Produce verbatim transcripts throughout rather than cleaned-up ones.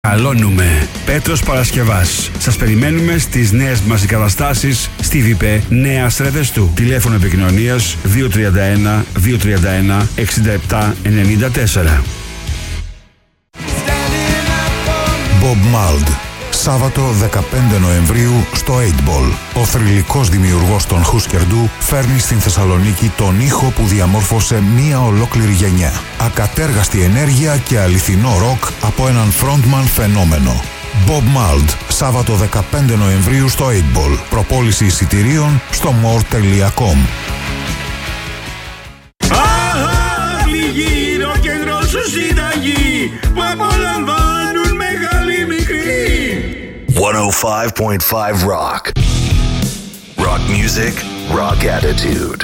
Καλώνουμε. Πέτρος Παρασκευάς. Σας περιμένουμε στις νέες μας εγκαταστάσεις στη ΒΙΠΕ Νέα Σρεβεστού. Τηλέφωνο επικοινωνίας δύο τρία ένα δύο τρία ένα έξι επτά εννιά τέσσερα. Bob Mould. Σάββατο δεκαπέντε Νοεμβρίου στο οκτώ Ball. Ο θρυλικός δημιουργός των Husker Du φέρνει στην Θεσσαλονίκη τον ήχο που διαμόρφωσε μία ολόκληρη γενιά. Ακατέργαστη ενέργεια και αληθινό ροκ από έναν frontman φαινόμενο. Bob Mould, Σάββατο δεκαπέντε Νοεμβρίου στο οκτώ Ball. Προπόληση εισιτηρίων στο more τελεία com. Γύρω κέντρο σου συνταγή που απολαμβάνουν μεγάλη μικρή. εκατόν πέντε κόμμα πέντε Rock. Rock music, rock attitude.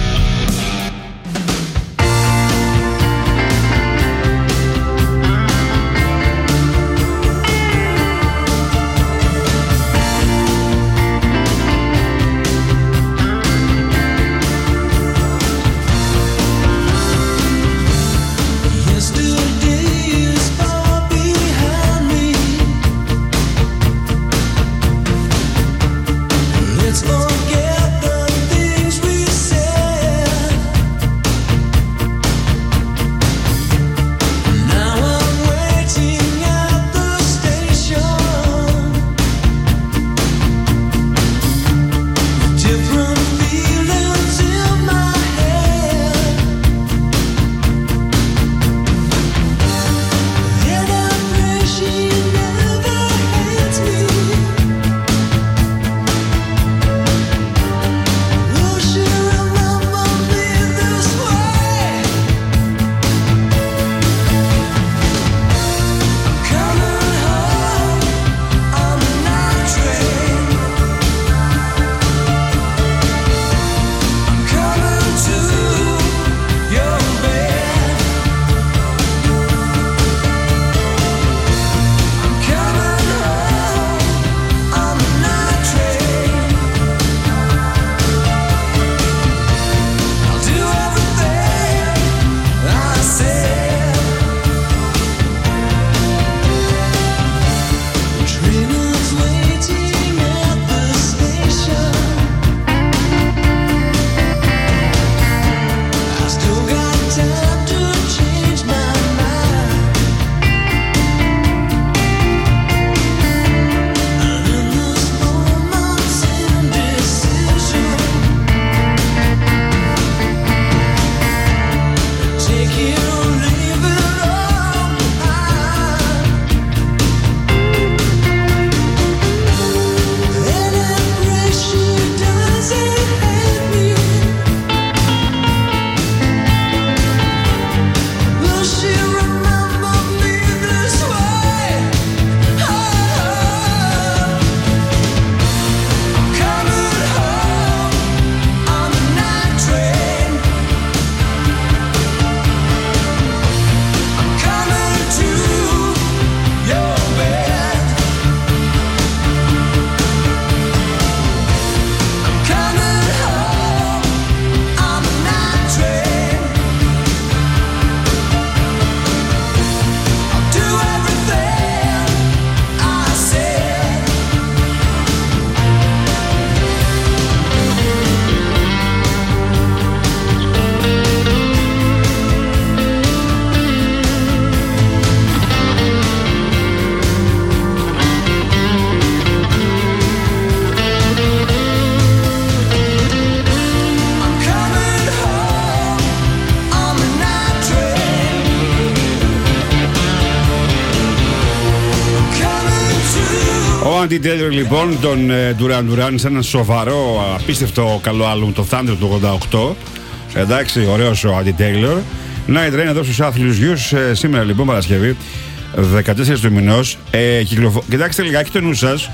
Andy Taylor λοιπόν, τον Duran Duran, σε ένα σοβαρό, απίστευτο καλό άλμπουμ, το Thunder του ογδόντα οκτώ. Εντάξει, ωραίος ο Andy Taylor. Night Rain εδώ στους άθλιους γιους. Ε, σήμερα λοιπόν Παρασκευή δεκατέσσερις του μηνός. ε, κυκλοφο... Κοιτάξτε λιγάκι το νου σας.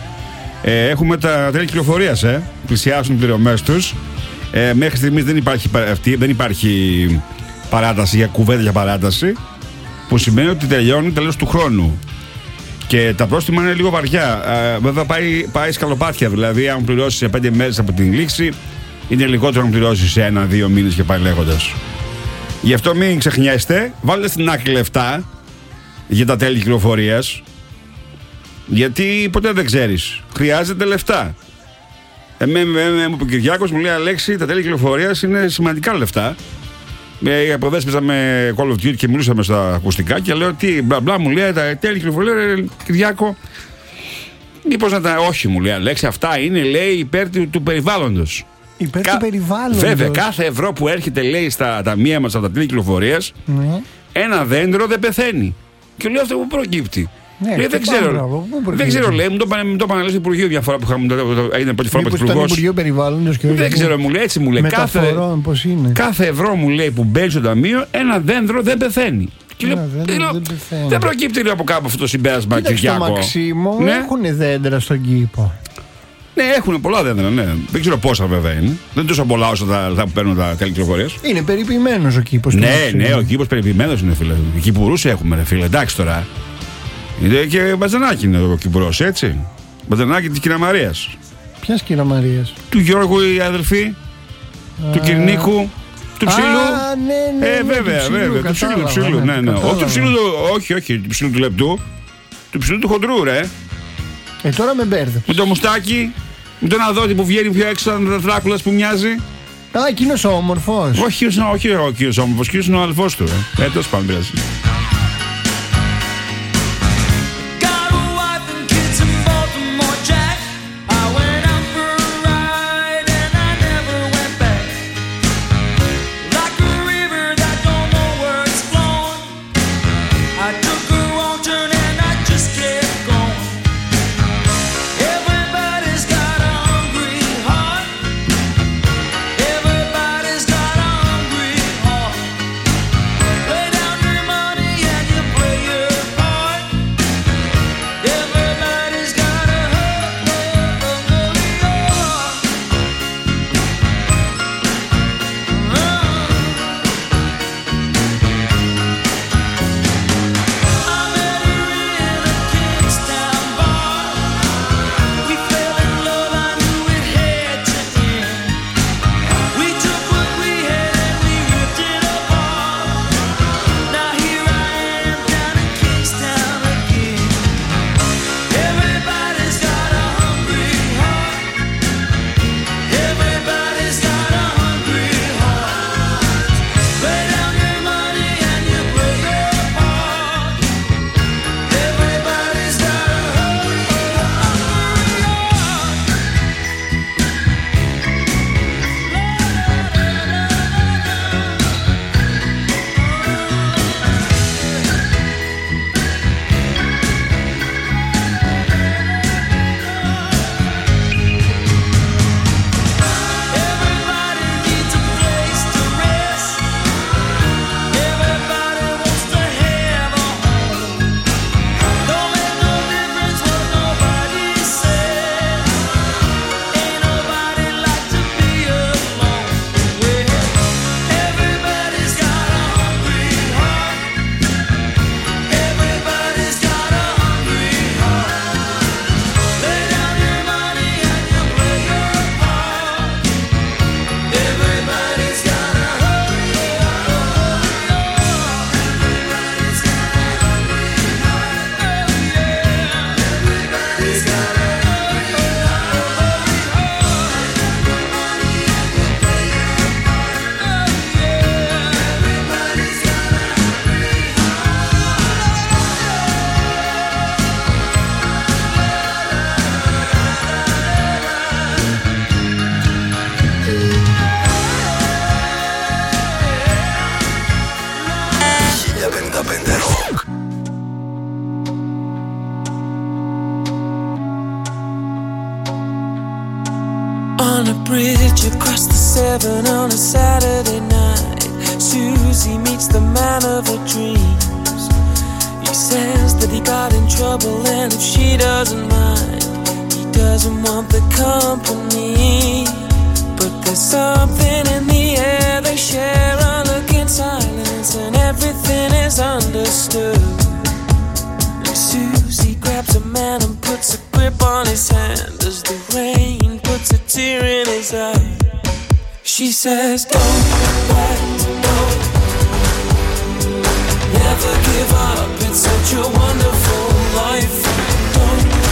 ε, Έχουμε τα τέλη κυκλοφορίας, ε. Πλησιάσουν οι πληρωμές τους. ε, Μέχρι στιγμής δεν υπάρχει, αυτή, δεν υπάρχει παράταση για κουβέντα για παράταση, που σημαίνει ότι τελειώνει τέλος του χρόνου. Και τα πρόστιμα είναι λίγο βαριά. Ε, βέβαια πάει, πάει σκαλοπάτια. Δηλαδή, αν πληρώσει σε πέντε μέρες από την λήξη, είναι λιγότερο να πληρώσει σε ένα-δύο μήνες και πάει λέγοντας. Γι' αυτό μην ξεχνιέστε, βάλτε στην άκρη λεφτά για τα τέλη κυκλοφορίας. Γιατί ποτέ δεν ξέρεις. Χρειάζεται λεφτά. Εμένα μου είπε ο Κυριάκος, μου λέει Αλέξη, τα τέλη κυκλοφορίας είναι σημαντικά λεφτά. Οι αποδέσεις παίζαμε Call of Duty και μιλούσαμε στα ακουστικά και λέω τι μπλα μπλα, μου λέει τα τέλη κυκλοφορίας, Κυριάκο. Μήπως να τα. Όχι, μου λέει Αλέξη, αυτά είναι λέει υπέρ του, του περιβάλλοντος. Υπέρ Κα... του περιβάλλοντος. Βέβαια, κάθε ευρώ που έρχεται λέει στα ταμεία μας από τα τέλη κυκλοφορίας, ναι. ένα δέντρο δεν πεθαίνει. Και λέω αυτό που προκύπτει. Ναι, λέει, δεν ξέρω, μπράβο, δεν ξέρω, λέει, μου το είπαν λέει στο Υπουργείο μια φορά που είχαμε. Έγινε πρώτη φορά με τον Υπουργό. Υπουργείο Περιβάλλοντος και όχι. Δεν ξέρω, μου λέει έτσι, μου λέει. Κάθε, κάθε ευρώ μου λέει που μπαίνει στο ταμείο, ένα δέντρο δεν πεθαίνει. Και λέω, λέω, δεν, δεν προκύπτει λέω, από κάπου αυτό το συμπέρασμα, Κυριάκο. Στο Μαξίμο ναι. έχουν δέντρα στον κήπο. Ναι, έχουν πολλά δέντρα, ναι. Δεν ξέρω πόσα βέβαια είναι. Δεν είναι τόσο πολλά όσο τα, τα που παίρνουν τα τέλη κυκλοφορίας. Είναι περιποιημένος ο κήπος. Ναι, ναι, ο κήπος περιποιημένος είναι, φίλε. Κυπουρούς έχουμε, ρε φίλε, εντάξει τώρα. Είναι και Μπατζανάκι είναι ο Κυπουρός, έτσι. Μπατζανάκι της Κυρία Μαρίας. Ποιας Κυρία Μαρίας? Του Γιώργου η αδελφή, α, του Κυρνίκου, του Ψήλου. Α, ναι, ναι, ε, βέβαια, ναι, βέβαια. Του Ψήλου, του Ψήλου, ναι, ναι. Όχι του Ψήλου, όχι, όχι, του Ψήλου του λεπτού. Του Ψήλου του χοντρού, ρε. Ε, τώρα με μπέρδεψε. Με το μουστάκι, με τον αδότη που βγαίνει πιο έξω, σαν Δράκουλας που μοιάζει. Α, εκείνος ο όμορφος. Όχι, όχι ο κύριος όμορφος, εκείνος είναι ο αδελφός του. Ε, ε τόσο πάνω πειράζει. Bridge across the Severn on a Saturday night. Susie meets the man of her dreams. He says that he got in trouble and if she doesn't mind, he doesn't want the company. But there's something in the air, they share a look in silence and everything is understood. And Susie grabs a man and puts a grip on his hand as the rain puts a tear in his eye. She says, don't let go, never give up, it's such a wonderful life. Don't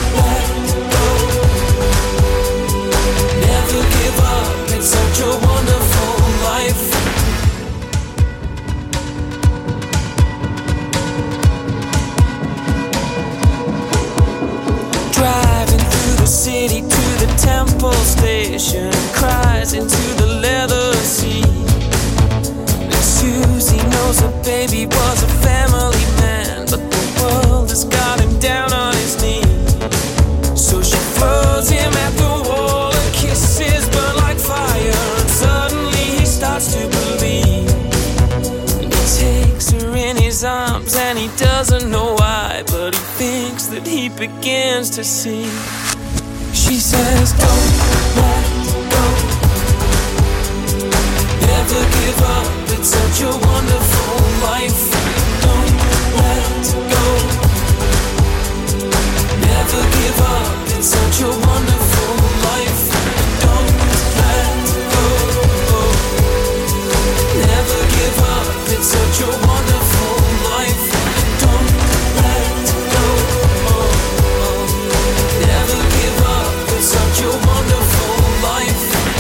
full station and cries into the leather seat. And Susie knows her baby was a family man, but the world has got him down on his knees. So she throws him at the wall and kisses burn like fire, and suddenly he starts to believe. And he takes her in his arms and he doesn't know why, but he thinks that he begins to see. She says, don't let go, never give up, it's such a wonderful life. Don't let go, never give up, it's such a wonderful life. Don't let go, never give up, it's such a wonderful life. Don't let go, never give up, it's such a wonderful life.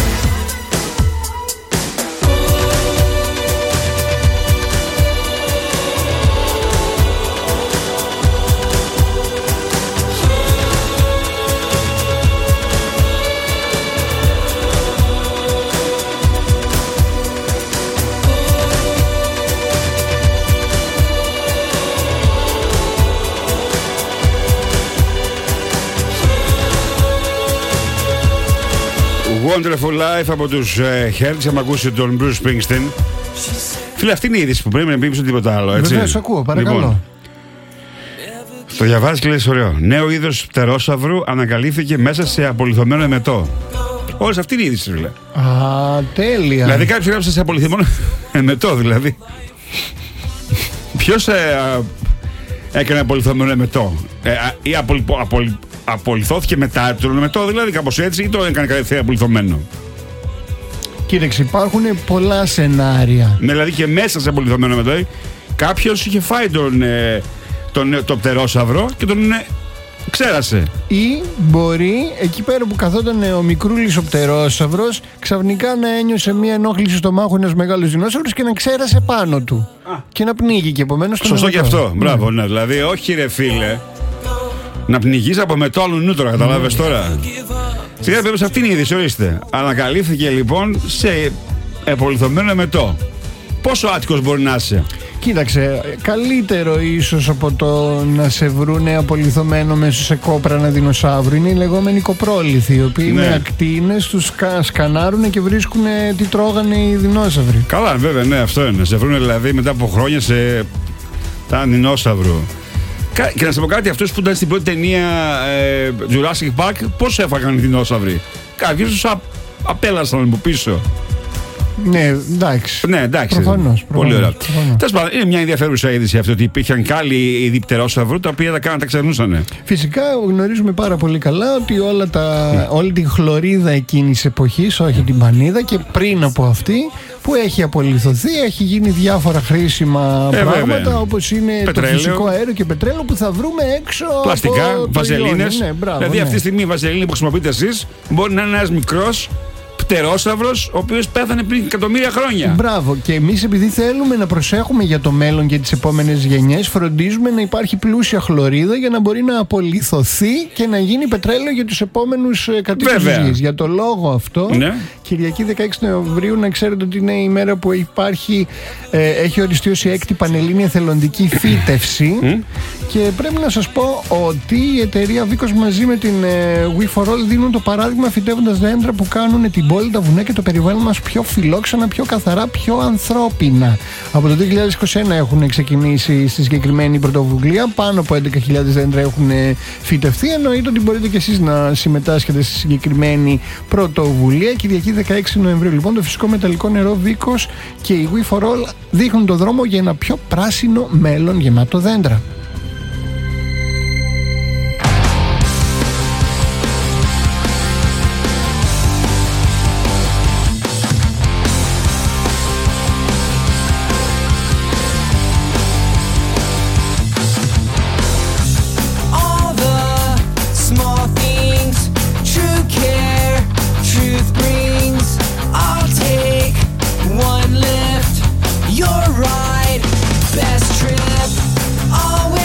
Wonderful Life από τους ε, Hertz. Είχαμε ακούσει τον Bruce Springsteen. Φίλε, αυτή είναι η είδηση που πρέπει να πείσω τίποτα άλλο, έτσι. Βεβαίως, ακούω, παρακαλώ. Λοιπόν, το διαβάζεις και λες ωραίο. Νέο είδος πτερόσαυρου ανακαλύφθηκε μέσα σε απολιθωμένο εμετό. Όλες αυτή είναι η είδηση, φίλε. Α, τέλεια. Δηλαδή κάποιος έγραψε σε απολιθωμένο εμετό, δηλαδή. Ποιος ε, α, έκανε απολιθωμένο εμετό, ε, α, ή απολυ, απολυ, απολυθώθηκε μετά τον εμετό, δηλαδή κάπως έτσι, ή το έκανε κατευθείαν απολιθωμένο. Κοίταξε, υπάρχουν πολλά σενάρια. Ναι, δηλαδή και μέσα σε απολιθωμένο εμετό κάποιος είχε φάει τον, ε, τον, το πτερόσαυρο και τον ε, ξέρασε. Ή μπορεί εκεί πέρα που καθόταν ο μικρούλης ο πτερόσαυρος ξαφνικά να ένιωσε μια ενόχληση στο μάχο ένας μεγάλος δεινόσαυρος και να ξέρασε πάνω του. Α. Και να πνίγει και επομένως. Σωστό και αυτό. Ναι. Μπράβο, ναι. Δηλαδή, όχι ρε φίλε, να πνιγείς από μετό άλλου νου τώρα, καταλάβες mm. τώρα. Σιγά περίπτωση αυτή είναι η είδηση, ορίστε. Ανακαλύφθηκε λοιπόν σε απολιθωμένο εμετό. Πόσο άτυχος μπορεί να είσαι? Κοίταξε, καλύτερο ίσως από το να σε βρούνε απολιθωμένο μέσα σε κόπρανα δεινοσαύρου είναι οι λεγόμενοι κοπρόλιθοι, οι οποίοι ναι. με ακτίνες τους σκανάρουν και βρίσκουν τι τρώγανε οι δεινόσαυροι. Καλά, βέβαια, ναι, αυτό είναι. Σε βρούνε δηλαδή μετά από χρόνια σε τα δεινόσαυρο. Και να σε πω κάτι, αυτός που ήταν στην πρώτη ταινία ε, Jurassic Park, πώς έφαγαν οι δεινόσαυροι? Κάποιοι τους α, απέλασαν από πίσω. Ναι, εντάξει. Ναι, εντάξει. Προφανώς, πολύ ωραία. Τέλος πάντων, είναι μια ενδιαφέρουσα είδηση αυτή ότι υπήρχαν και άλλοι είδη πτερόσαυρου τα οποία τα κάναν, τα ξερνούσαν. Φυσικά γνωρίζουμε πάρα πολύ καλά ότι όλα τα, ναι. όλη την χλωρίδα εκείνης εποχής, όχι την πανίδα και πριν από αυτή, που έχει απολιθωθεί, έχει γίνει διάφορα χρήσιμα ε, πράγματα όπως είναι πετρέλαιο, το φυσικό αέριο και πετρέλαιο που θα βρούμε έξω. Πλαστικά, βαζελίνες. Ναι, μπράβο, δηλαδή ναι. αυτή τη στιγμή η βαζελίνη που χρησιμοποιείτε εσείς μπορεί να είναι ένας μικρός πτερόσαυρος ο οποίος πέθανε πριν εκατομμύρια χρόνια. Μπράβο. Και εμείς επειδή θέλουμε να προσέχουμε για το μέλλον και τις επόμενες γενιές, φροντίζουμε να υπάρχει πλούσια χλωρίδα για να μπορεί να απολιθωθεί και να γίνει πετρέλαιο για τους επόμενους κατοίκους της γης. Για το λόγο αυτό, ναι. Κυριακή δεκαέξι Νοεμβρίου, να ξέρετε ότι είναι η μέρα που υπάρχει, ε, έχει οριστεί ως η έκτη πανελλήνια θελοντική φύτευση. Mm. Και πρέπει να σας πω ότι η εταιρεία Vicos μαζί με την ε, We for All δίνουν το παράδειγμα φυτεύοντας δέντρα που κάνουν την πόλη, τα βουνά και το περιβάλλον μας πιο φιλόξενα, πιο καθαρά, πιο ανθρώπινα. Από το δύο χιλιάδες είκοσι ένα έχουν ξεκινήσει στη συγκεκριμένη πρωτοβουλία. Πάνω από έντεκα χιλιάδες δέντρα έχουν φυτευτεί. Εννοείται ότι μπορείτε και εσείς να συμμετάσχετε στη συγκεκριμένη πρωτοβουλία. Κυριακή δεκαέξι Νοεμβρίου, λοιπόν, το φυσικό μεταλλικό νερό Vicos και η We for All δείχνουν το δρόμο για ένα πιο πράσινο μέλλον γεμάτο δέντρα. One lift, your ride, best trip, always.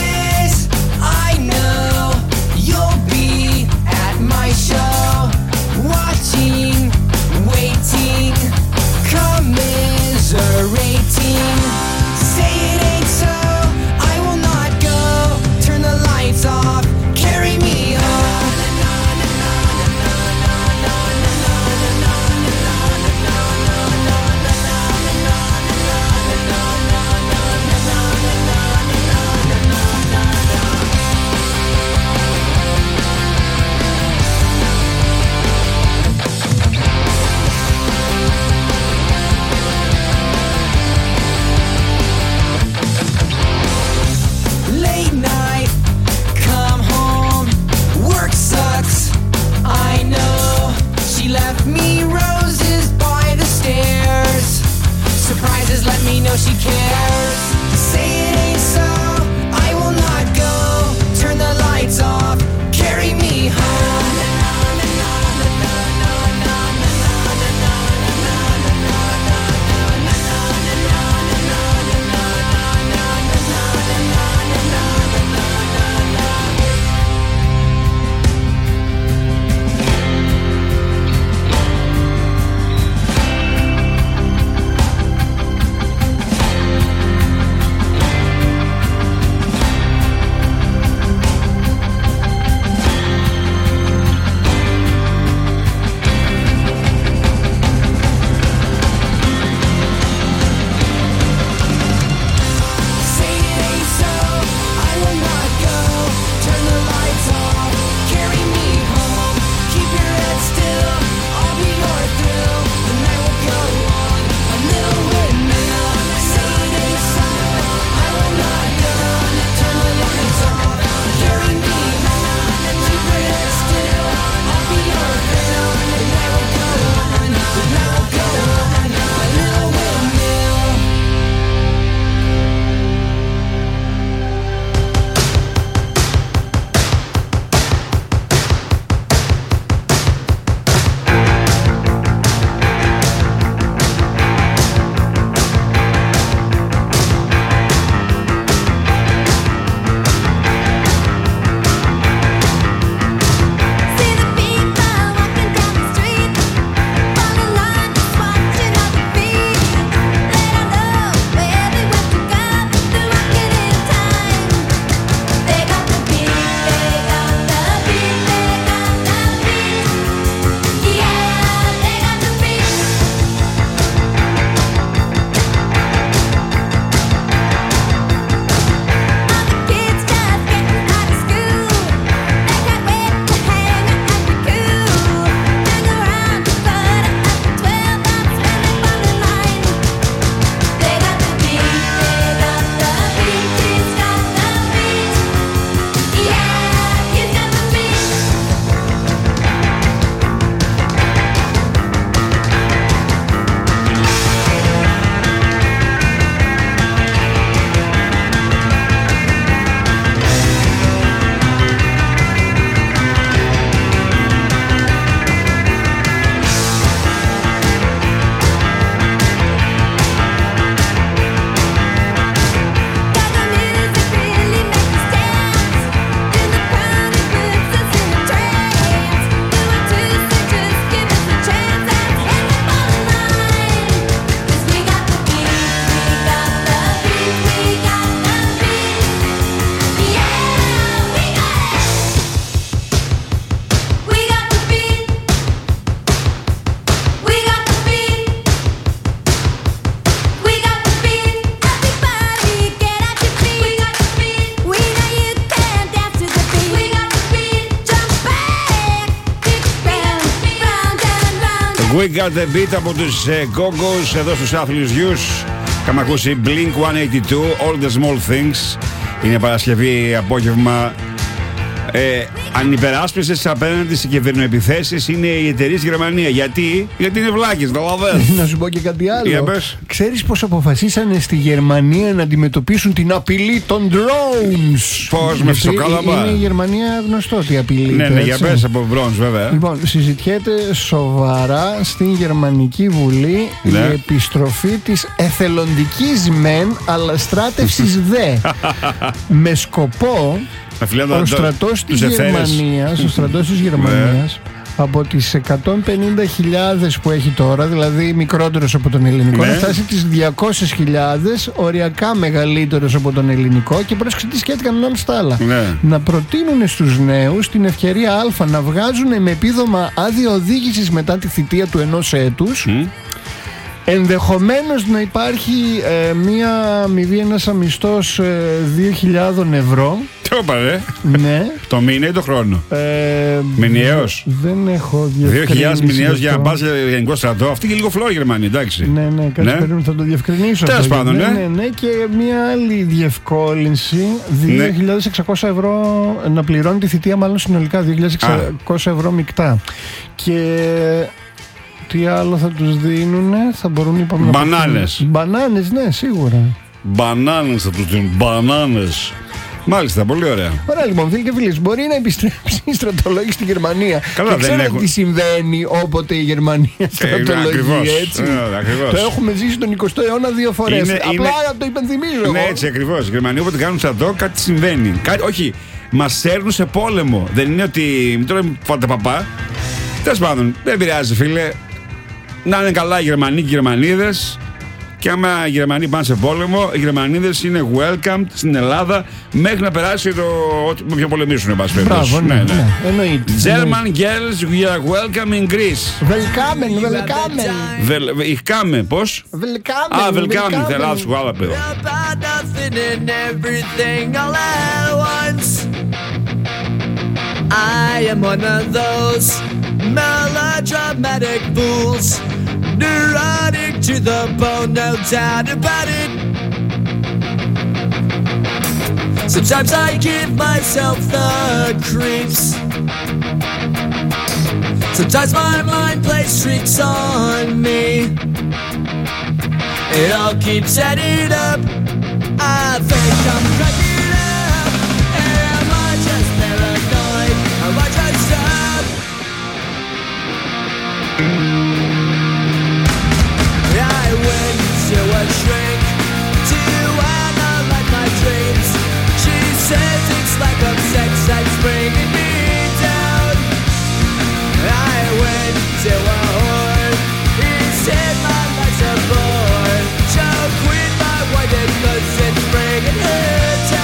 We got the beat από τους ε, Go-Go's εδώ στους άθλιους γιους. Είχαμε ακούσει Blink εκατόν ογδόντα δύο, All the Small Things. Είναι Παρασκευή απόγευμα. Ε, ανυπεράσπισες απέναντι σε κυβερνοεπιθέσεις είναι οι εταιρείες Γερμανία. Γιατί, γιατί είναι βλάκες, καταλαβαίνεις. Να σου πω και κάτι άλλο. Ξέρεις πως αποφασίσανε στη Γερμανία να αντιμετωπίσουν την απειλή των drones? Πώς, με φυσοκάλαμα? Είναι η Γερμανία γνωστό ότι απειλείται. Ναι, ναι, για πες από drones βέβαια. Λοιπόν, συζητιέται σοβαρά στην Γερμανική Βουλή, ναι, η επιστροφή της εθελοντικής μεν αλλά στράτευσης δε. Με σκοπό ο στρατός της Γερμανίας, ο στρατός της Γερμανίας από τις εκατόν πενήντα χιλιάδες που έχει τώρα, δηλαδή μικρότερος από τον ελληνικό, να φτάσει τις διακόσιες χιλιάδες, οριακά μεγαλύτερος από τον ελληνικό, και πρόσεξε τι σκέφτηκαν ανάμεσα στα άλλα. Να προτείνουν στους νέους την ευκαιρία α, να βγάζουν με επίδομα άδεια οδήγησης μετά τη θητεία του ενός έτους. Mm. Ενδεχομένως να υπάρχει ε, μία αμοιβή, ένας αμιστός ε, δύο χιλιάδες ευρώ. Τι είπα, ρε? Ναι. Το μήνα ή το χρόνο? Ε, μηνιαίος. Δεν έχω διευκρινίσει. δύο χιλιάδες μηνιαίος για να πας για γενικό στρατό. Αυτή και λίγο φλόρ Γερμανία, εντάξει. Ναι, ναι, κάτι ναι, περίπου θα το διευκρινίσω. Τέλος πάντων, ναι. Ναι, ναι. Και μία άλλη διευκόλυνση, δύο χιλιάδες εξακόσια ευρώ να πληρώνει τη θητεία, μάλλον συνολικά δύο χιλιάδες εξακόσια ευρώ μεικτά. Και τι άλλο θα τους δίνουνε? Θα μπορούν, είπαμε, μπανάνες. Να... Μπανάνες, ναι, σίγουρα. Μπανάνες θα τους δίνουν. Μπανάνες. Μάλιστα, πολύ ωραία. Ωραία, λοιπόν, φίλοι και φίλες, μπορεί να επιστρέψει η στρατολόγηση στη Γερμανία. Καλά, και δεν ξέρω έχουν... τι συμβαίνει όποτε η Γερμανία στρατολογεί, ακριβώς, έτσι. Ε, ακριβώς. Το έχουμε ζήσει τον εικοστό αιώνα δύο φορές. Είναι, Απλά είναι... το υπενθυμίζω. Ναι, έτσι ακριβώς. Η Γερμανία όποτε κάνουν στρατό, κάτι συμβαίνει. Κάτι... Όχι, μας σέρνουν σε πόλεμο. Δεν είναι ότι. Μην τώρα πάτε παπά. Τέλος πάντων, δεν πειράζει, φίλε. Να είναι καλά οι Γερμανοί και οι Γερμανίδες. Και άμα οι Γερμανοί πάνε σε πόλεμο, οι Γερμανίδες είναι welcome στην Ελλάδα μέχρι να περάσει το ό,τι με πιο πολεμήσουν, εν πάση περιπτώσει. Μπράβο, ναι, ναι, ναι. Εννοείται. German girls, we are welcome in Greece. Welcome, welcome. Ich komme, πώς? Welcome. Α, welcome, θα λάθος εγώ άλλα πέρα. I am one of those melodramatic fools, neurotic to the bone, no doubt about it. Sometimes I give myself the creeps. Sometimes my mind plays tricks on me. It all keeps adding up. I think I'm cracking. I went to a shrink to analyze my dreams. She says it's lack of sex that's bringing me down. I went to a whore. He said my life's a bore. So quit my wife because it's bringing her down.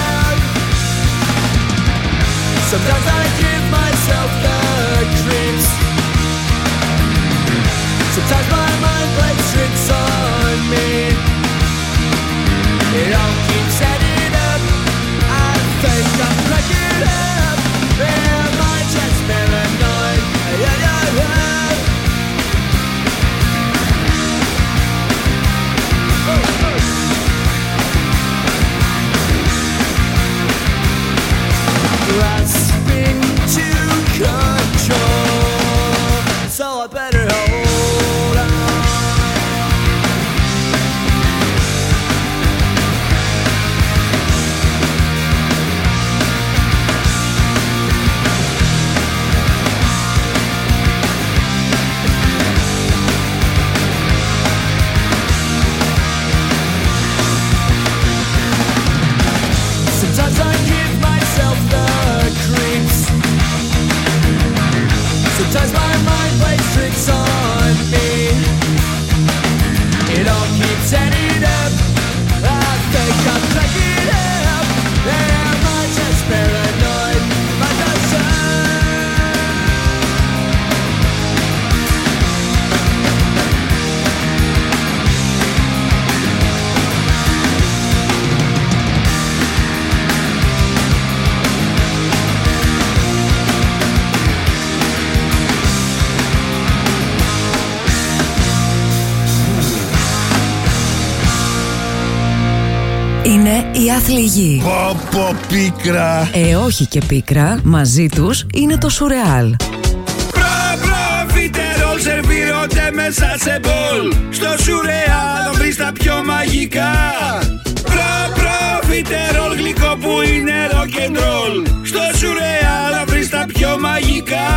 Είναι η άθλη γη. Πω πω πίκρα. Ε, όχι και πίκρα. Μαζί τους είναι το Σουρεάλ. Προφιτερόλ σερβίρονται μέσα σε μπολ. Στο Σουρεάλ θα βρεις τα πιο μαγικά. Προφιτερόλ γλυκό που είναι rock'n'roll. Στο Σουρεάλ θα βρεις τα πιο μαγικά.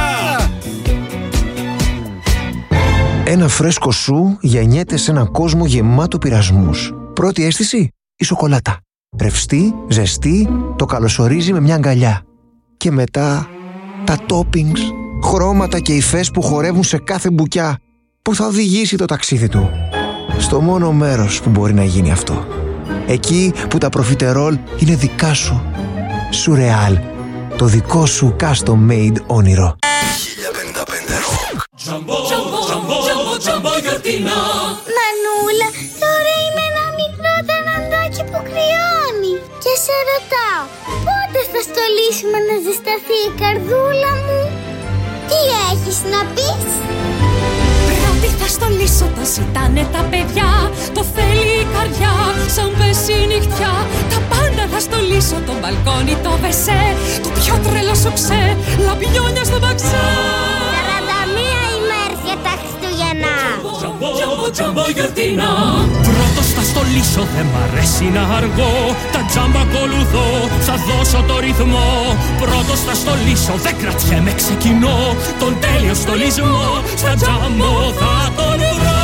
Ένα φρέσκο σου γεννιέται σε έναν κόσμο γεμάτο πειρασμούς. Πρώτη αίσθηση, η σοκολάτα. Ρευστή, ζεστή, το καλωσορίζει με μια αγκαλιά. Και μετά, τα toppings, χρώματα και υφές που χορεύουν σε κάθε μπουκιά, που θα οδηγήσει το ταξίδι του στο μόνο μέρος που μπορεί να γίνει αυτό. Εκεί που τα προφιτερόλ είναι δικά σου. Σουρεάλ, το δικό σου custom made όνειρο. χίλια πενήντα πέντε Rock. Τζαμπο, τζαμπο, τζαμπο, τζαμπο γιορτινά. Μανούλα, τώρα είμαι ένα μικρό ταναντάκι που κρυώνει. Και σε ρωτάω, πότε θα στολίσουμε να ζεσταθεί η καρδούλα μου? Τι έχεις να πεις? Πρώτη θα στολίσω, το ζητάνε τα παιδιά. Το θέλει η καρδιά, σαν πέσει η νυχτιά. Τα πάντα θα στολίσω, το μπαλκόνι, το βεσέ. Το πιο τρελό σου ξέ, λαμπιόνια στο μπαξέ. σαράντα μία ημέρες για τα Χριστούγεννα. Τζαμπο, τζαμπο, τζαμπο γιορτινά. Πρώτος θα στολίσω, δεν μ' αρέσει να αργώ. Τα τζάμπα ακολουθώ, θα δώσω το ρυθμό. Πρώτος θα στολίσω, δεν κρατιέμαι, ξεκινώ. Τον τέλειο στολισμό, στα τζάμπο θα τον βρω.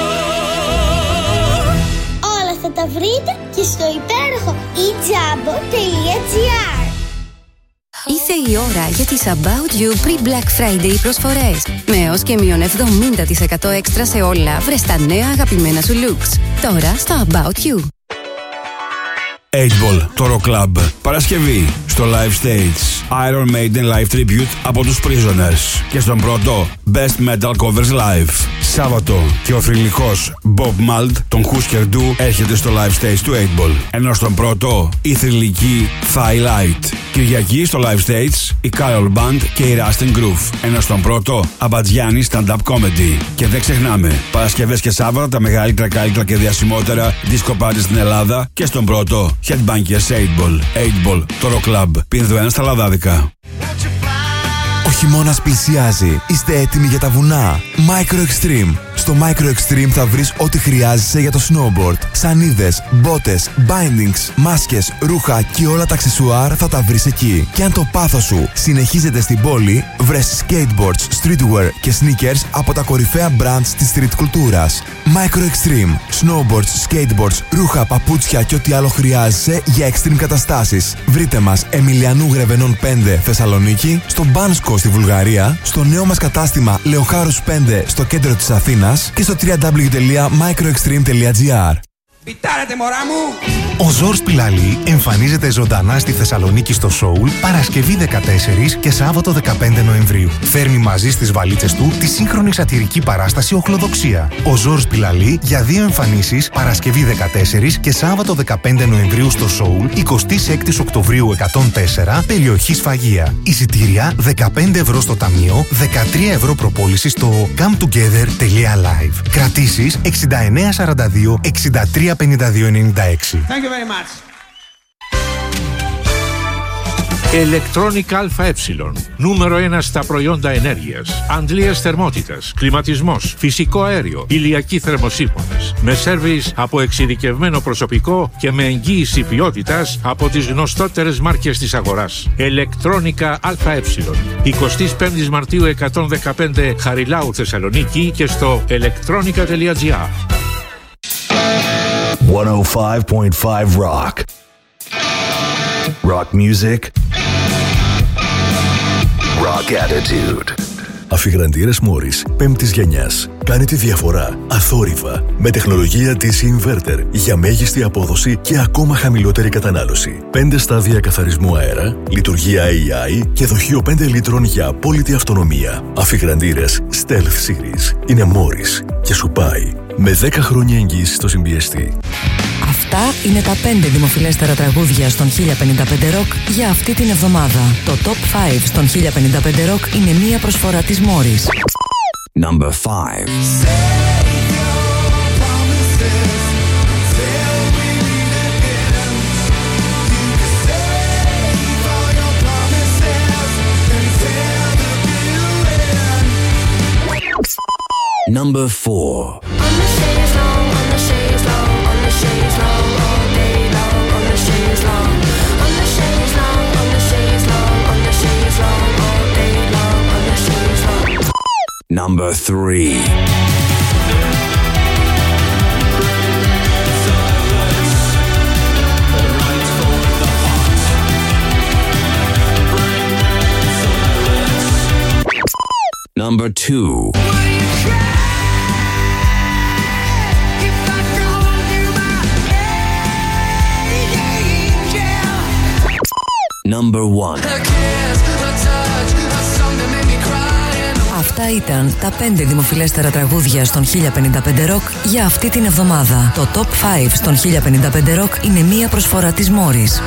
Όλα θα τα βρείτε και στο υπέροχο e jumbo τελεία gr. Ήρθε η ώρα για τις About You Pre-Black Friday προσφορές. Με έως και μείον εβδομήντα τοις εκατό έξτρα σε όλα, βρες τα νέα αγαπημένα σου looks. Τώρα στο About You. οκτώ Ball, Toro Club. Παρασκευή στο Live Stage. Iron Maiden Live Tribute από τους Prisoners. Και στον πρώτο Best Metal Covers Live. Σάββατο και ο θρυλικός Bob Mould των Husker Du έρχεται στο Live Stage του οκτώ Ball. Ενώ στον πρώτο η θρυλική Thigh Light. Κυριακή στο Live Stage η Carol Band και η Rust and Groove. Ενώ στον πρώτο Αμπατζιάννη Stand Up Comedy. Και δεν ξεχνάμε, Παρασκευές και Σάββατα τα μεγαλύτερα, καλύτερα και διασημότερα disco party στην Ελλάδα. Και στον πρώτο Headbangers οκτώ Ball. οκτώ Ball, Toro Club. Πίνδο ένα στα λαδάδικα. Ο χειμώνας πλησιάζει. Είστε έτοιμοι για τα βουνά? Micro Extreme. Στο Micro Extreme θα βρεις ό,τι χρειάζεσαι για το snowboard. Σανίδες, μπότες, bindings, μάσκες, ρούχα και όλα τα αξεσουάρ θα τα βρεις εκεί. Και αν το πάθος σου συνεχίζεται στην πόλη, βρες skateboards, streetwear και sneakers από τα κορυφαία brands της street κουλτούρας. Micro Extreme. Snowboards, skateboards, ρούχα, παπούτσια και ό,τι άλλο χρειάζεσαι για extreme καταστάσεις. Βρείτε μας Εμιλιανού Γρεβενών πέντε Θεσσαλονίκη, στο Μπάνσκο στη Βουλγαρία, στο νέο μας κατάστημα Λεοχάρους πέντε στο κέντρο της Αθήνας και στο double-u double-u double-u τελεία microextreme τελεία gr. Πιτάρετε μωρά μου! Ο Ζορς Πιλαλή εμφανίζεται ζωντανά στη Θεσσαλονίκη στο Soul Παρασκευή δεκατέσσερις και Σάββατο δεκαπέντε Νοεμβρίου. Φέρνει μαζί στις βαλίτσες του τη σύγχρονη σατιρική παράσταση Οχλοδοξία. Ο Ζορς Πιλαλή για δύο εμφανίσεις Παρασκευή δεκατέσσερις και Σάββατο δεκαπέντε Νοεμβρίου στο Soul, εικοστή έκτη Οκτωβρίου εκατόν τέσσερα, περιοχή Σφαγεία. Εισιτήρια δεκαπέντε ευρώ στο ταμείο, δεκατρία ευρώ προπόληση στο come together τελεία live. Κρατήσεις εξήντα εννέα σαράντα δύο εξήντα τρία πενήντα δύο ενενήντα έξι. Thank you very much. Electronic ΑΕ. Νούμερο ένα στα προϊόντα ενέργειας. Αντλίας θερμότητας, κλιματισμός, φυσικό αέριο, ηλιακοί θερμοσύφωνες. Με σέρβις από εξειδικευμένο προσωπικό και με εγγύηση ποιότητας από τις γνωστότερες μάρκες της αγοράς. Electronica ΑΕ. εικοστή πέμπτη Μαρτίου εκατόν δεκαπέντε Χαριλάου Θεσσαλονίκη και στο electronica τελεία gr. εκατόν πέντε κόμμα πέντε Rock. Rock music. Rock attitude. Αφιγραντήρες Morris πέμπτης γενιάς. Κάνει τη διαφορά αθόρυβα με τεχνολογία ντι σι Inverter για μέγιστη απόδοση και ακόμα χαμηλότερη κατανάλωση. πέντε στάδια καθαρισμού αέρα, λειτουργία έι άι και δοχείο πέντε λίτρων για απόλυτη αυτονομία. Αφιγραντήρες Stealth Series είναι Morris και σου πάει με δέκα χρόνια εγγύηση στο συμπιεστή. Αυτά είναι τα πέντε δημοφιλέστερα τραγούδια στον χίλια πενήντα πέντε Rock για αυτή την εβδομάδα. Το Top πέντε στον χίλια πενήντα πέντε Rock είναι μία προσφορά της Morris. Number five. Number four. On the chaise long, on the chaise long, on the chaise long, all day long, on the chaise long. On the chaise long, on the chaise long, on the chaise long, all day long, on the chaise long. Number three. Number two. Number one. Αυτά ήταν τα πέντε δημοφιλέστερα τραγούδια στον χίλια πενήντα πέντε Rock για αυτή την εβδομάδα. Το Top πέντε στον χίλια πενήντα πέντε Rock είναι μία προσφορά της Morris.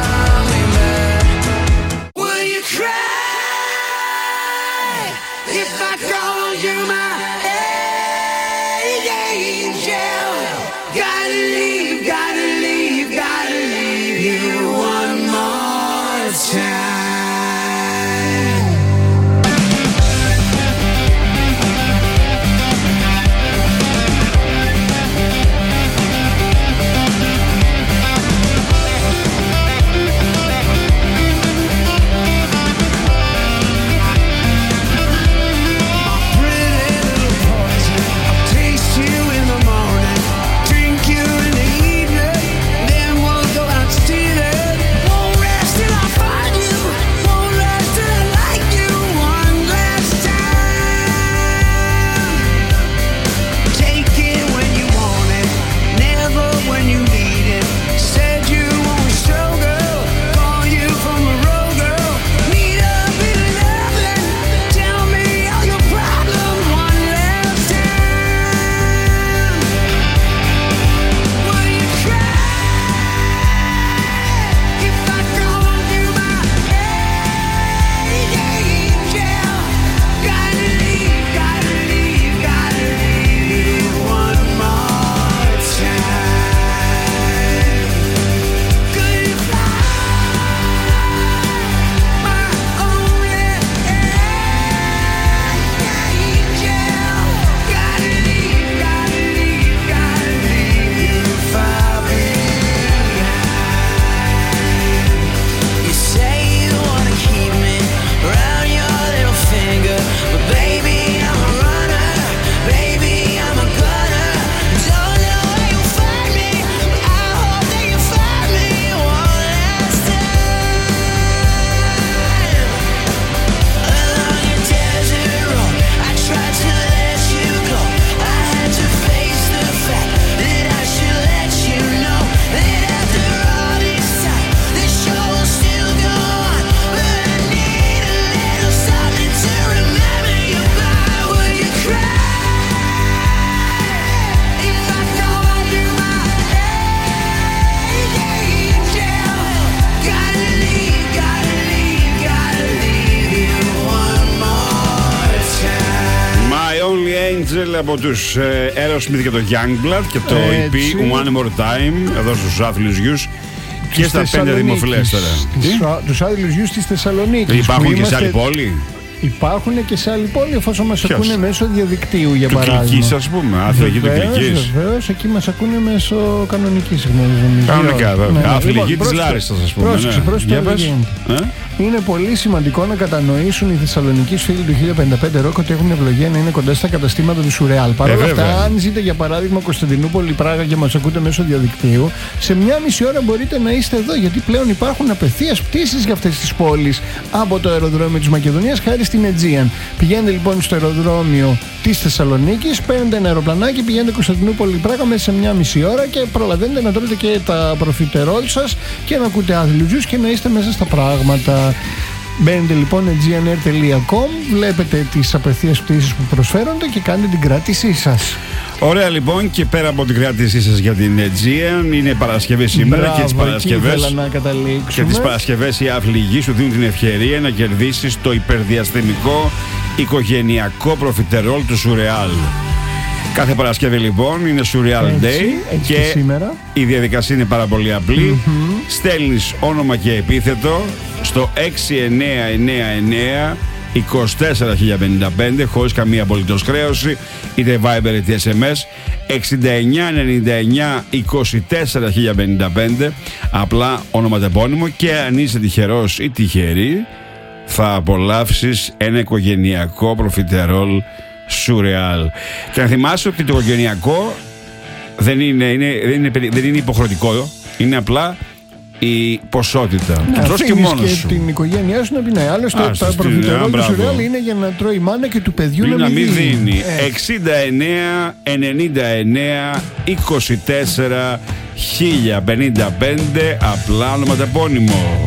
Από τους ε, Aerosmith και το Youngblood και το ι πι One More Time εδώ στους άθλιους γιους και στα πέντε δημοφιλέστερα. Τους άθλιους γιους της Θεσσαλονίκης. Υπάρχουν και είμαστε... σε άλλη πόλη. Υπάρχουν και σε άλλη πόλη εφόσον μας Ποιος? ακούνε μέσω διαδικτύου για του παράδειγμα. Του Κλικής ας πούμε, άθλοι του Κλικής. Βεβαίως, εκεί μας ακούνε μέσω κανονικής γνώμης. Κανονικά βέβαια, άθλοι γη της Λάριστας ας πούμε. Πρόσεξε, πρόσεξε. Είναι πολύ σημαντικό να κατανοήσουν οι Θεσσαλονικοί φίλοι του χίλια πενήντα πέντε Rock ότι έχουν ευλογία να είναι κοντά στα καταστήματα του Σουρεάλ. Παρ' όλα ε, αυτά, αν ζείτε για παράδειγμα Κωνσταντινούπολη, Πράγα και μας ακούτε μέσω διαδικτύου, σε μια μισή ώρα μπορείτε να είστε εδώ γιατί πλέον υπάρχουν απευθείας πτήσεις για αυτές τις πόλεις από το αεροδρόμιο της Μακεδονίας χάρη στην Aegean. Πηγαίνετε λοιπόν στο αεροδρόμιο της Θεσσαλονίκης, παίρνετε ένα αεροπλανάκι, πηγαίνετε Κωνσταντινούπολη, Πράγα μέσα σε μια μισή ώρα και προλαβαίνετε να τρώτε και τα προφιτερόλ σας και να ακούτε άθλιους γιους και να είστε μέσα στα πράγματα. Μπαίνετε λοιπόν aegean air τελεία com, βλέπετε τις απευθείας πτήσεις που προσφέρονται και κάνετε την κράτησή σας. Ωραία λοιπόν, και πέρα από την κράτησή σας για την Aegean, είναι Παρασκευή σήμερα. Μπράβο, και τις Παρασκευές να και τις Παρασκευές οι άθλοι γης σου δίνουν την ευκαιρία να κερδίσεις το υπερδιαστημικό οικογενειακό προφιτερόλ του Σουρεάλ. Κάθε Παρασκευή λοιπόν είναι Surreal Day έτσι, έτσι και σήμερα. Η διαδικασία είναι πάρα πολύ απλή. Mm-hmm. Στέλνεις όνομα και επίθετο στο έξι εννέα εννέα εννέα είκοσι τέσσερα χίλια πενήντα πέντε, χωρίς καμία απολύτως χρέωση, είτε Viber είτε ες εμ ες. εξήντα εννιά ενενήντα εννιά είκοσι τέσσερα χίλια πενήντα πέντε, απλά ονοματεπώνυμο, και αν είσαι τυχερός ή τυχερή θα απολαύσεις ένα οικογενειακό προφιτερόλ Σουρεάλ. Και να θυμάσαι ότι το οικογενειακό δεν είναι, είναι, δεν είναι, δεν είναι υποχρεωτικό, είναι απλά η ποσότητα. Να τρως και μόνος και σου. την οικογένειά σου να πεινάει. Άλλωστε Α, τα στην- προφιτερόλ α, του Σουρεάλ μπράβο. είναι για να τρώει η μάνα και του παιδιού να, να μην δίνει. Ε. εξήντα εννιά ενενήντα εννιά είκοσι τέσσερα χίλια πενήντα πέντε, απλά ονοματεπώνυμο.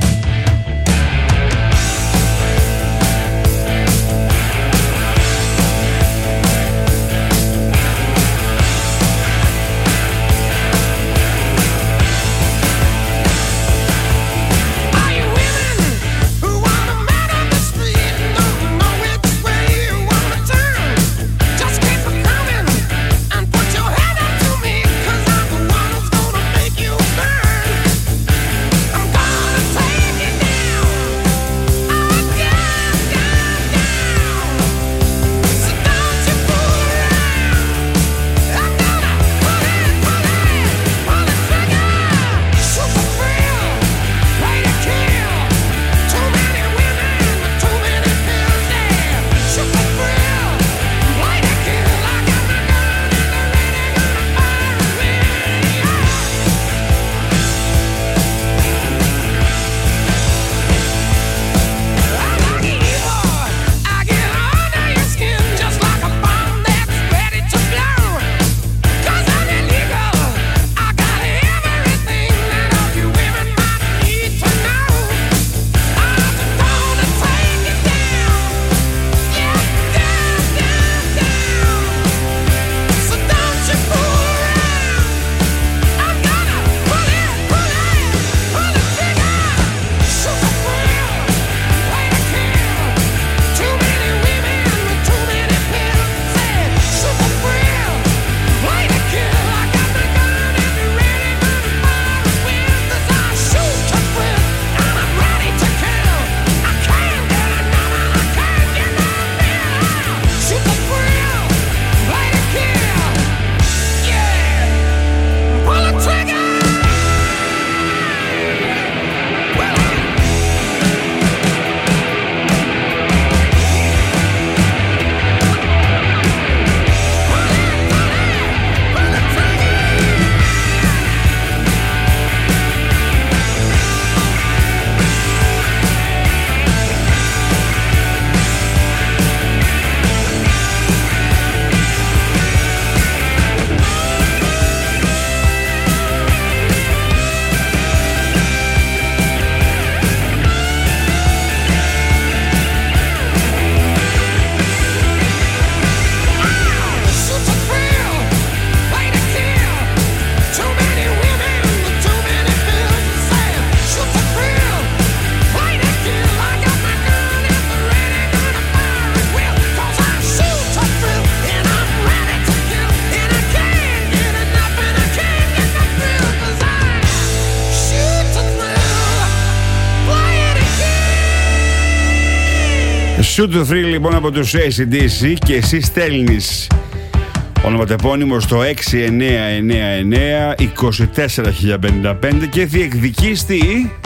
Shoot the Thrill λοιπόν από τους έι σι ντι σι, και εσύ στέλνεις ονοματεπώνυμο στο έξι εννιά εννιά εννιά είκοσι τέσσερα χίλια πενήντα πέντε και διεκδικείς τι?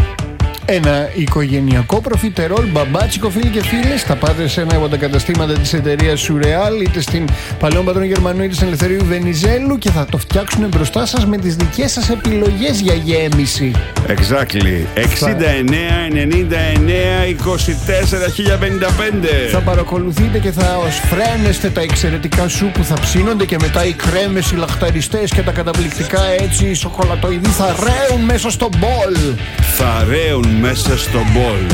Ένα οικογενειακό προφιτερόλ μπαμπάτσικο, φίλοι και φίλες. Θα πάτε σε ένα από τα καταστήματα της εταιρείας Σουρεάλ, είτε στην Παλαιόν Πατρών Γερμανού είτε στην Ελευθερίου Βενιζέλου, και θα το φτιάξουν μπροστά σας με τις δικές σας επιλογές για γέμιση. Exactly. εξήντα εννιά ενενήντα εννιά είκοσι τέσσερα χίλια πενήντα πέντε. Θα παρακολουθείτε και θα ως φρένεστε τα εξαιρετικά σου που θα ψήνονται, και μετά οι κρέμες, οι λαχταριστές και τα καταπληκτικά έτσι σοκολατοειδή θα ρέουν μέσα στο μπολ. Θα ρέουν μέσα στο μπολ.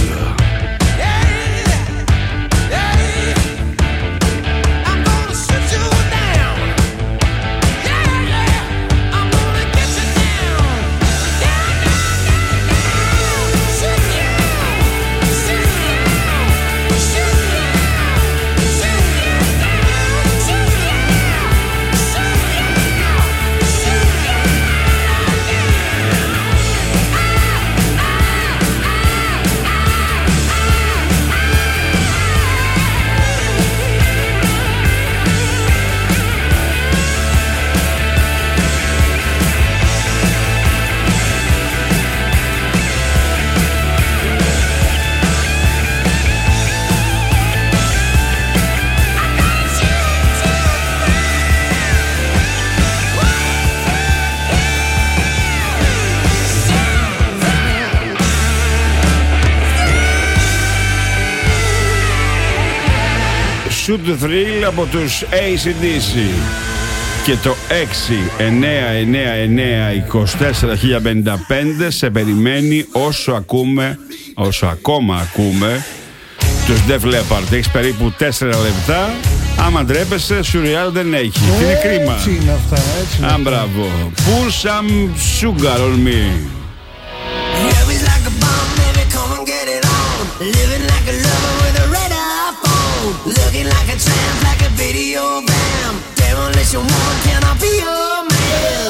Shoot the Thrill από τους έι σι ντι σι. Και το έξι εννιά εννιά εννιά είκοσι τέσσερα χίλια πενήντα πέντε σε περιμένει όσο ακούμε, όσο ακόμα ακούμε τους Def Leppard. Έχεις περίπου τέσσερα λεπτά. Άμα ντρέπεσαι, Surreal δεν έχει. Ε, είναι κρίμα. Έτσι είναι αυτά, έτσι είναι. Α, μπράβο. Put some sugar on me. Love is like a bomb, baby, come and get it on. Living like a lover with a red iPhone. Looking like a tramp, like a video bam. Demolition woman, can I be your man?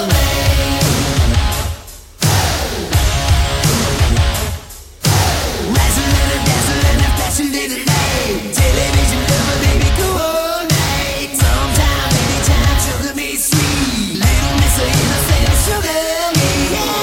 Wrestling and dancing and flashing little light. Television lover, baby, go all night. Sometime, anytime, sugar me sweet. Little miss of innocent, sugar me, yeah.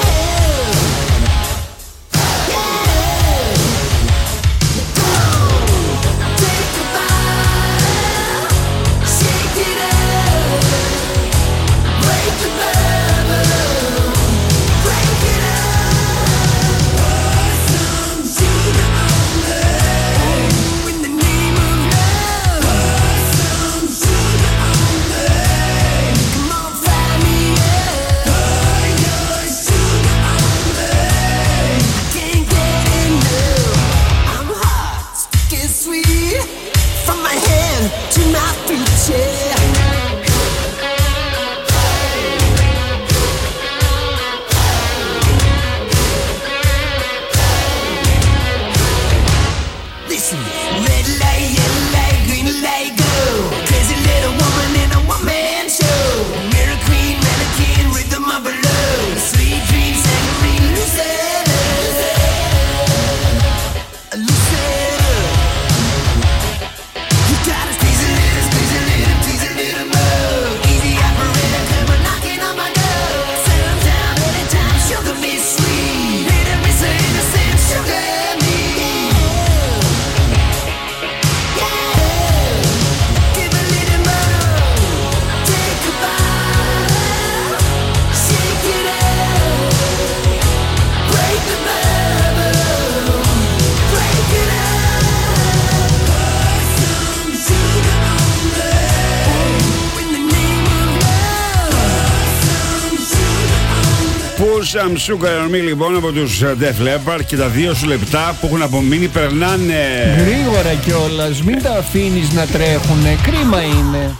Some Sugar on Me λοιπόν από τους Def Leppard και τα δύο σου λεπτά που έχουν απομείνει περνάνε γρήγορα κιόλας, μην τα αφήνεις να τρέχουνε, κρίμα είναι.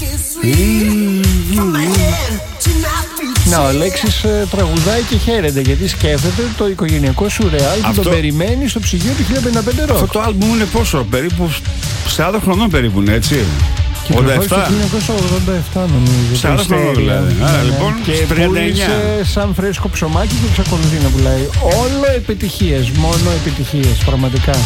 Να, ο Αλέξης ε, τραγουδάει και χαίρεται γιατί σκέφτεται το οικογενειακό σουρεάλ που τον περιμένει στο ψυγείο του χίλια πενήντα πέντε Rock. Αυτό το άλμπουμ είναι πόσο, περίπου σαράντα χρονών περίπου είναι, έτσι. Κυκλοφόρησε το χίλια εννιακόσια ογδόντα επτά νομίζω. σαράντα χρονών δηλαδή. Άρα λοιπόν και τριάντα εννιά. πούλησε σαν φρέσκο ψωμάκι και εξακολουθεί να πουλάει. Όλο επιτυχίες, μόνο επιτυχίες, πραγματικά.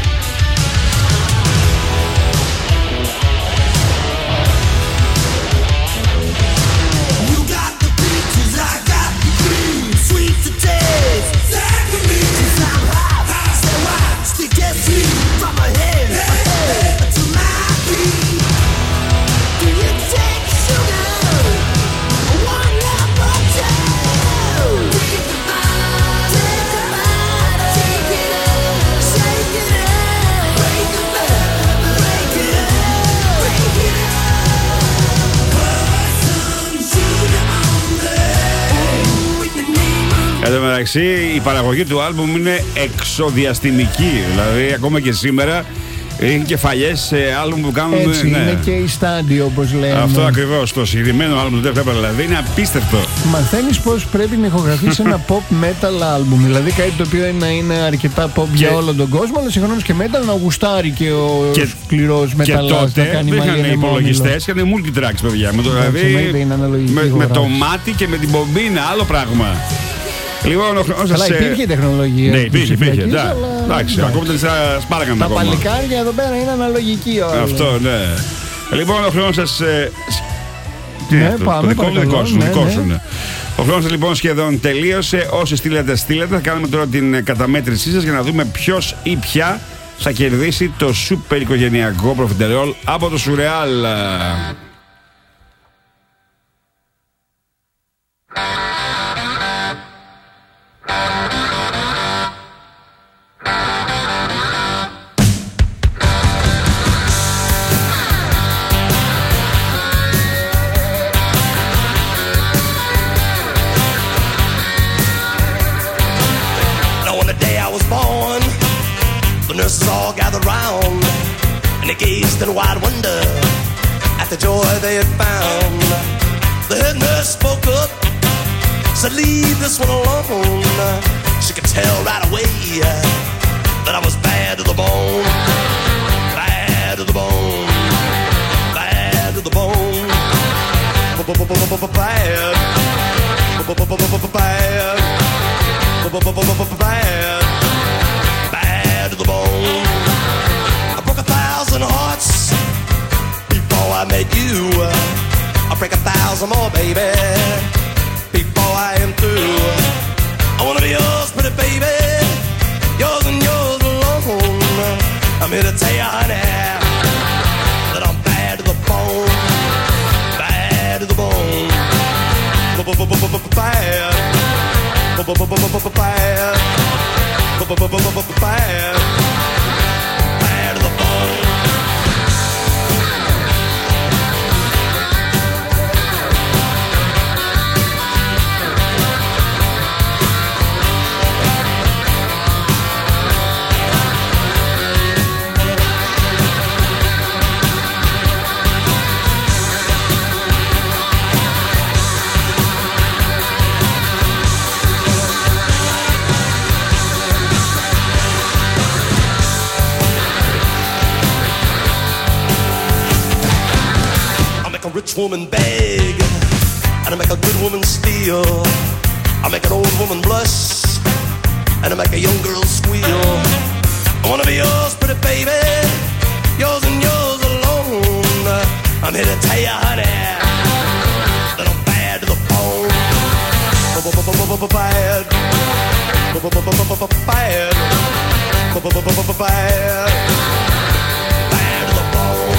Εν τω μεταξύ η παραγωγή του άλμπουμ είναι εξωδιαστημική. Δηλαδή ακόμα και σήμερα είναι κεφαλιές σε άλμπουμ που κάνουν. Έτσι ναι. είναι και η στάντιο όπως λένε. Αυτό ακριβώς. Το συγκεκριμένο άλμπουμ του Def Leppard δηλαδή είναι απίστευτο. Μαθαίνεις πως πρέπει να ηχογραφείς ένα pop metal άλμπουμ. Δηλαδή κάτι το οποίο να είναι αρκετά pop και... για όλο τον κόσμο, αλλά συγχρόνως και metal να γουστάρει και ο και... σκληρός μεταλλάς να κάνει μαγεία. Και τότε είχαν υπολογιστές και είχαν multitracks παιδιά. Με το, δηλαδή, με, με το μάτι και με την πομπίνα άλλο πράγμα. Λοιπόν, ο χρόνος αλλά υπήρχε τεχνολογία. Ναι, υπήρχε, υπήρχε. Εντάξει, ακόμα δεν σας σπάραγαν τα ακόμα. Τα παλικάρια εδώ πέρα είναι αναλογική όλα. Αυτό, ναι. Λοιπόν, ο χρόνος σας... Ναι, πάμε, παρακαλώ. Ο χρόνος σας λοιπόν σχεδόν τελείωσε. Όσοι στείλετε, στείλετε. Θα κάνουμε τώρα την καταμέτρησή σας για να δούμε ποιος ή ποια θα κερδίσει το σούπερ οικογενειακό προφιτερόλ από το Σουρεάλ. in wide wonder at the joy they had found. The head nurse spoke up, said, leave this one alone. She could tell right away that I was bad to the bone. Bad to the bone. Bad to the bone. Bad. Bad. Bad. Bad to the bone. I broke a thousand hearts before I met you. I'll break a thousand more, baby, before I am through. I wanna be yours, pretty baby, yours and yours alone. I'm here to tell you, honey, that I'm bad to the bone. Bad to the bone. Bad. Bad. Bad. Bad to the bone. A rich woman beg, and I make a good woman steal. I make an old woman blush, and I make a young girl squeal. I wanna be yours, pretty baby, yours and yours alone. I'm here to tell you, honey, that I'm bad to the bone. Bad. Bad. Bad. Bad to the bone.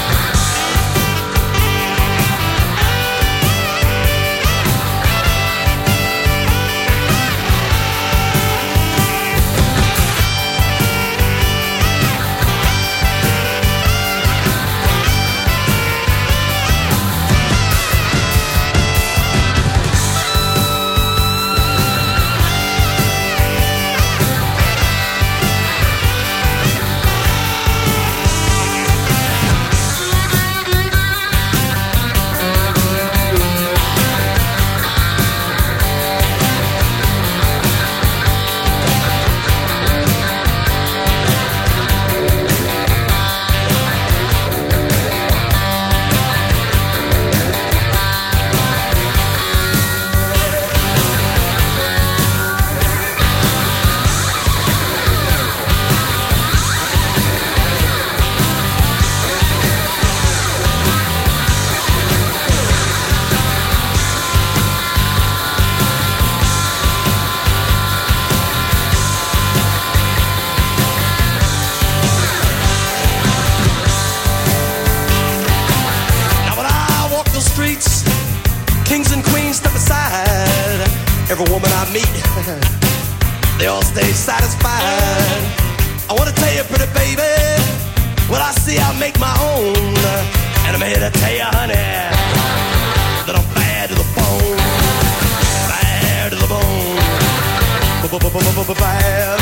Every woman I meet, they all stay satisfied. I wanna tell you, pretty baby, what I see I make my own. And I'm here to tell you, honey, that I'm bad to the bone. Bad to the bone. Bad. Bad.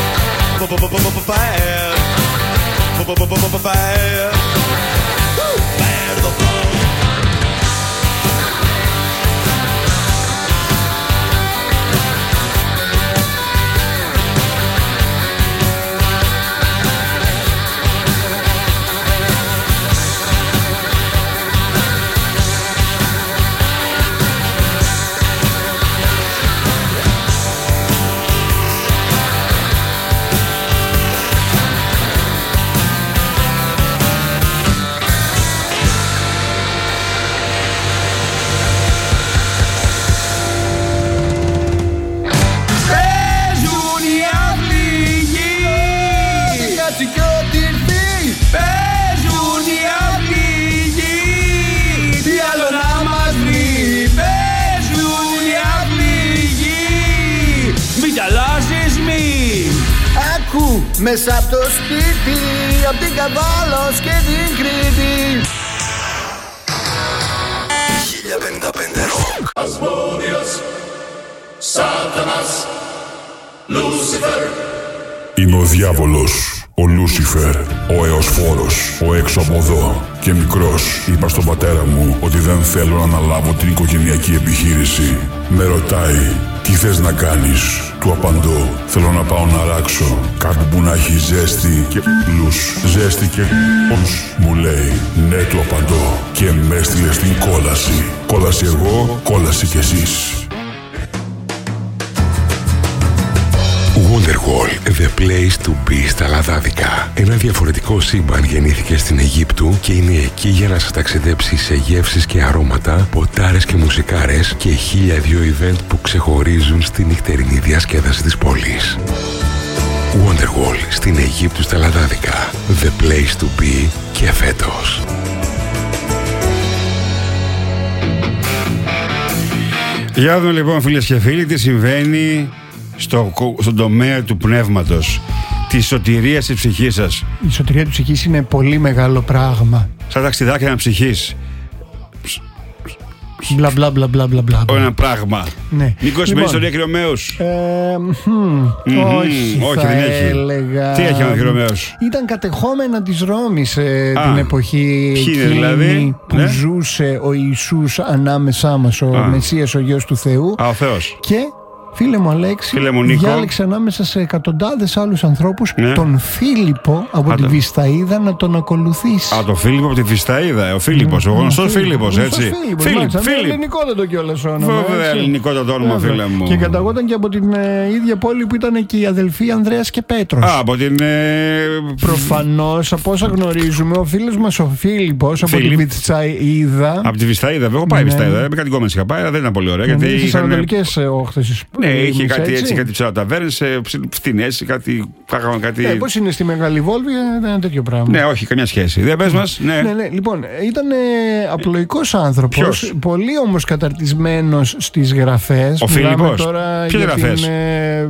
Bad. Bad to the bone. Μέσα από το σπίτι, απ' την Καβάλος και την Κρήτη. χίλια πενήντα πέντε Rock. Ασμόδιος, Σάτανας, Λούσιφερ. Είναι ο διάβολος. Ο Λούσιφερ, ο Εωσφόρος, ο έξω από εδώ. Και μικρός είπα στον πατέρα μου ότι δεν θέλω να αναλάβω την οικογενειακή επιχείρηση. Με ρωτάει, τι θες να κάνεις? Του απαντώ, θέλω να πάω να ράξω κάτι που να έχει ζέστη και πλούς. Ζέστη και πλούς, μου λέει. Ναι, του απαντώ. Και με έστειλε στην κόλαση. Κόλαση εγώ, κόλαση κι εσείς. Wonderwall, the place to be στα Λαδάδικα. Ένα διαφορετικό σύμπαν γεννήθηκε στην Αιγύπτου και είναι εκεί για να σας ταξιδέψει σε γεύσεις και αρώματα, ποτάρες και μουσικάρες και χίλια δυο event που ξεχωρίζουν στη νυχτερινή διασκέδαση της πόλης. Wonderwall στην Αιγύπτου στα Λαδάδικα. The place to be και φέτος. Για να δούμε λοιπόν, φίλες και φίλοι, τι συμβαίνει στο, στον τομέα του πνεύματος, τη σωτηρία της ψυχής σας. Η σωτηρία της ψυχής είναι πολύ μεγάλο πράγμα. Σαν ταξιδάκια να ψυχής. Μπλα μπλα μπλα μπλα μπλα μπλα. Ένα πράγμα. Ναι. Νίκος, σημαίνει ιστορία Κυριομέους. Ε, mm, όχι, όχι, θα δεν έχει. έλεγα. Τι έχει ο Κυριομέους? Ήταν κατεχόμενα της Ρώμης ε, την εποχή εκείνη δηλαδή, που ναι? ζούσε ο Ιησούς ανάμεσά μας, ο Α. Μεσσίας, ο Γιος του Θεού. Α, ο Θεός. Και φίλε μου Αλέξη, φίλε μου Νίκο, διάλεξε ανάμεσα σε εκατοντάδες άλλους ανθρώπους ναι. τον Φίλιππο από Α, τη Βυσταΐδα να τον ακολουθήσει. Α, τον Φίλιππο από τη Βυσταΐδα, ο Φίλιππος, mm, ο γνωστός Φίλιππος, έτσι. Φίλιππος, Φίλιπ. Ελληνικότατο κιόλας όνομα. Βέβαια, ελληνικότατο όνομα, φίλε μου. Και καταγόταν και από την ε, ίδια πόλη που ήταν και οι αδελφοί Ανδρέας και Πέτρος. Α, από την. Ε... Προφανώς, από όσα γνωρίζουμε, ο φίλος μας ο Φίλιππος από τη Βυσταΐδα. Από τη Βυσταΐδα, έχω πάει Βυσταΐδα. Με κάτι κόμμα είχα πάει, αλλά δεν ήταν πολύ ωραία. Γιατί είχε ανατολικές όχθες. Ναι, είχε κάτι έτσι, κάτι ψηλοταβέρνες, φτηνές, κάτι. κάτι... Ε, πώς είναι στη Μεγάλη Βόλβη, ένα τέτοιο πράγμα. Ναι, όχι, καμιά σχέση. Δεν πες μας. Ναι, ναι, ναι. Λοιπόν, ήταν ε, απλοϊκός άνθρωπος, πολύ όμως καταρτισμένος στις γραφές. Ο Φίλιππος. Ποιες γραφές? Την, ε,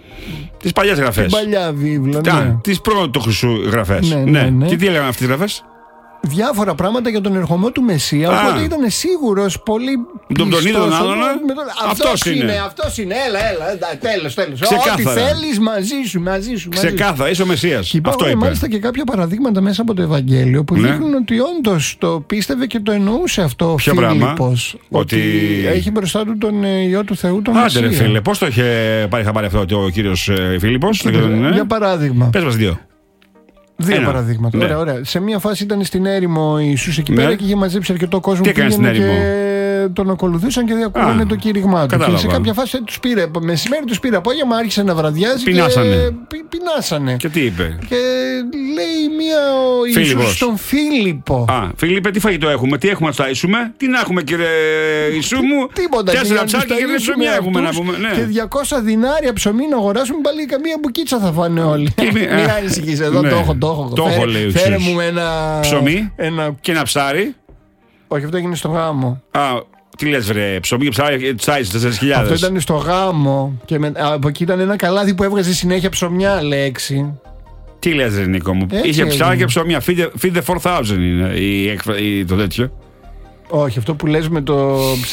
τις παλιές γραφές. Την παλιά βίβλο, ναι. Α, τις πρώτο χρυσού γραφές. Ναι, ναι, ναι. Και τι έλεγαν αυτές τις γραφές? Διάφορα πράγματα για τον ερχομό του Μεσσία. Α. Οπότε ήταν σίγουρος πολύ. Τον τον είδε τον άλλον. Αυτός είναι, αυτός είναι. Έλα, έλα. Τέλος, τέλος. Ό,τι θέλεις μαζί σου, μαζί σου. Ξεκάθαρα, είσαι ο Μεσσίας. Αυτό είπε. Μάλιστα και κάποια παραδείγματα μέσα από το Ευαγγέλιο που ναι. δείχνουν ότι όντως το πίστευε και το εννοούσε αυτό ο Φίλιππος. Ότι... ότι έχει μπροστά του τον Υιό του Θεού, τον Μεσσία. Άντε ρε φίλε, πώς το είχε πάρει χαμπάρι αυτό ο κύριος Φίλιππος? Για παράδειγμα. Πες μας δύο. Δύο Ένα. παραδείγματα. Ναι. Ωραία, ωραία. Σε μία φάση ήταν στην έρημο η Ιησούς εκεί ναι. πέρα και είχε μαζέψει αρκετό κόσμο που πήγαινε και τον ακολουθούσαν και ακούγανε το κήρυγμά του. Κατάλαβα. Και σε κάποια φάση τους πήρε, μεσημέρι τους πήρε απόγευμα, άρχισε να βραδιάζει. Πεινάσανε. Και πει, πεινάσανε. Και τι είπε? Και λέει μία ο Ιησούς στον Φίλιππο. Α, Φίλιππε, τι φαγητό έχουμε, τι έχουμε να σταίσουμε, τι να έχουμε κύριε Ιησού μου? Τίποτα. Τέσσερα ψάρια και ψωμί έχουμε να πούμε. Ναι. Και διακόσια δινάρια ψωμί να αγοράσουμε, πάλι καμία μπουκίτσα θα φάνε όλοι. Μην ανησυχείς, εδώ το έχω. Το έχω, λέει ο Φέρε μου ένα ψωμί ένα... και ένα ψάρι. Όχι, αυτό έγινε στο γάμο. Α, τι λες βρε, ψωμί και ψάρι, τσάις, τέσσερις χιλιάδες. Αυτό ήταν στο γάμο. Και με... από εκεί ήταν ένα καλάδι που έβγαζε συνέχεια ψωμιά, λέξη. Τι λες ρε Νίκο μου? Έτσι είχε ψάρι και ψωμιά. Feed the, feed the four thousand είναι η, η, το τέτοιο. Όχι, αυτό που λες με το